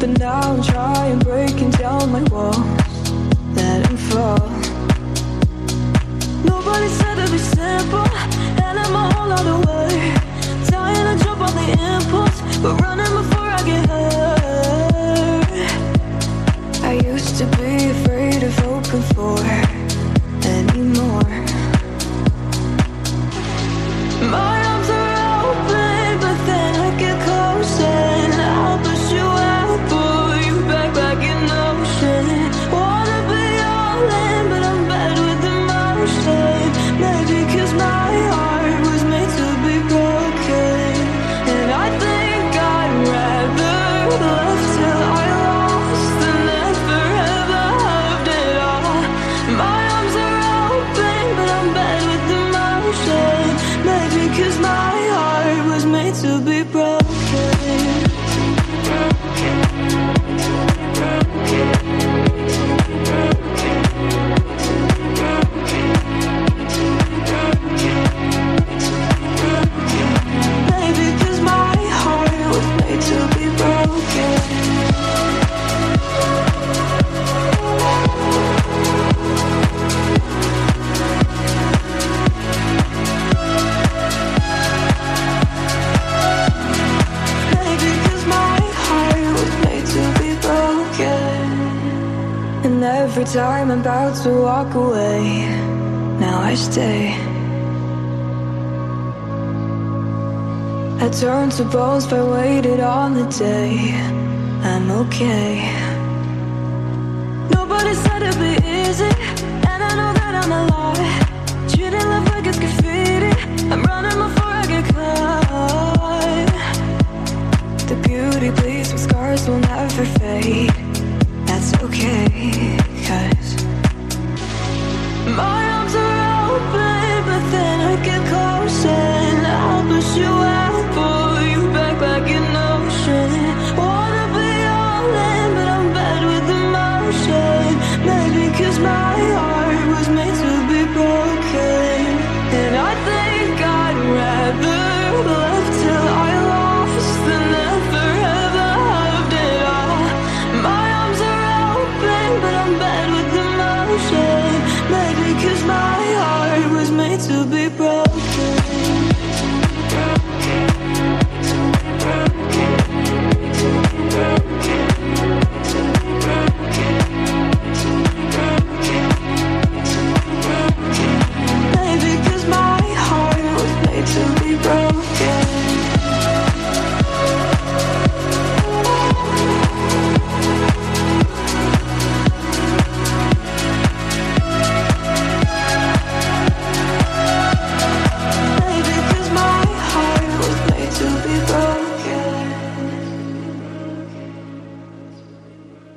but now I'm trying, breaking down my walls, letting fall. Nobody said it'd be simple, and I'm a whole other way. Dying to jump on the impulse, but running before I get hurt. I used to be afraid of hoping for anymore. My arms are open, but then I get close and I'll push you out, pull you back in motion. Wanna be all in, but I'm bad with emotion. Maybe 'cause my heart was made to be broken, and I think I'd rather love till I lost than never ever loved at all. My arms are open, but I'm bad with emotion. Maybe 'cause my heart was made to be broken. Maybe 'cause my heart was made to be broken. Maybe 'cause my heart was made to be broken. And every time I'm about to walk away, now I stay. I turn to bones if I waited on the day I'm okay. Nobody said it'd be easy, and I know that I'm a lie. Treating love like it's graffiti, I'm running before I get caught. The beauty bleeds, but scars will never fade.